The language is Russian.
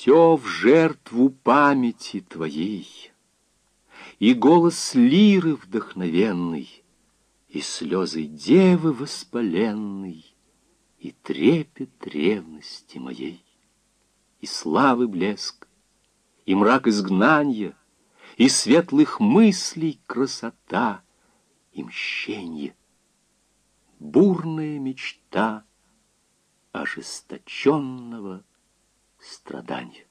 все в жертву памяти твоей, и голос лиры вдохновенный, и слезы девы воспаленной, и трепет ревности моей, и славы блеск, и мрак изгнанья, и светлых мыслей красота, и мщенье, бурная мечта ожесточенного страдания.